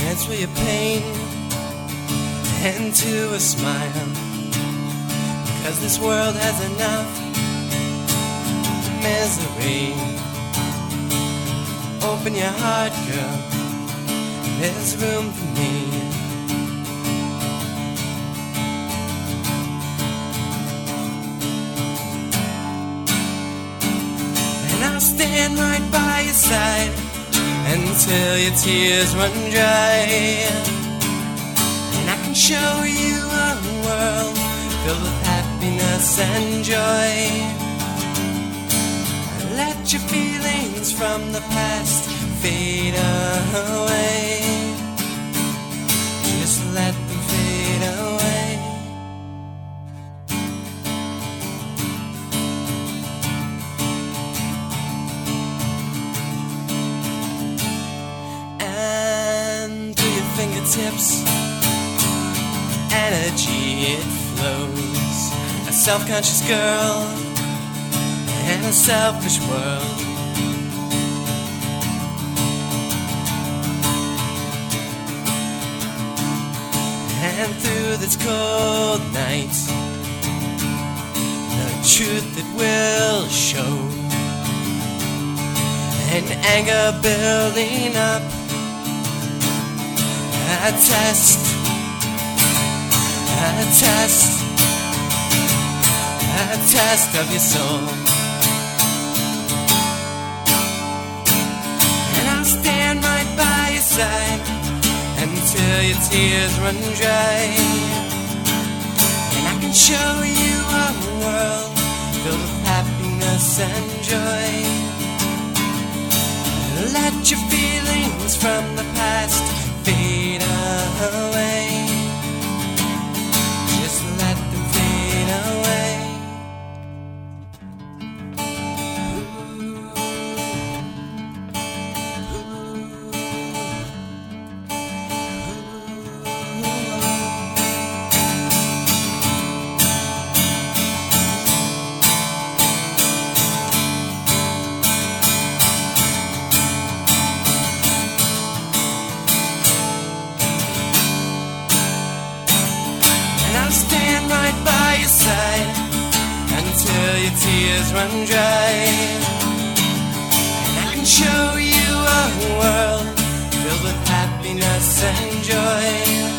dance with your pain into a smile, 'cause this world has enough misery. Open your heart, girl, there's room for me. And I'll stand right by your side until your tears run dry. And I can show you a world filled with happiness and joy. Let your feelings from the past fade away. Just let them fade away. And through your fingertips, energy it flows. A self-conscious girl in a selfish world. And through this cold night, the truth that will show. And anger building up, a test, a test, a test of your soul. And I'll stand right by your side until your tears run dry. And I can show you a world filled with happiness and joy. Let your feelings from the past fade away. Just let them fade away. Stand right by your side until your tears run dry. And I can show you a world filled with happiness and joy.